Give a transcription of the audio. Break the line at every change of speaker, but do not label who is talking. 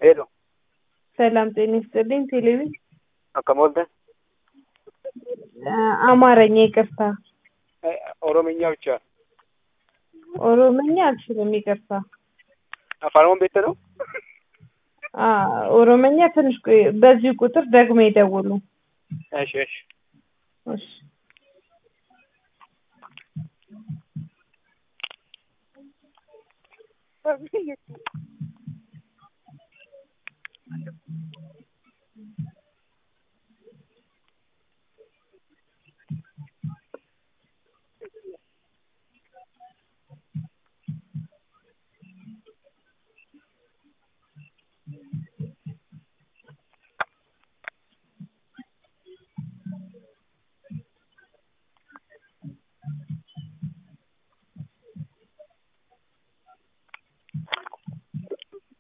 ሄሎ
ሰላም ጤና ይስጥልኝ። ቴሌቪ
አከሞልተ
አማርኛ ይቅርታ።
ኦሮምኛ ብቻ
ኦሮምኛ አልችልም ይቅርታ።
አፋን ቤት ነው።
ኦሮምኛ ትንሽ በዚህ ቁጥር ደግሞ ይደውሉ።
እሺ እሺ
እሺ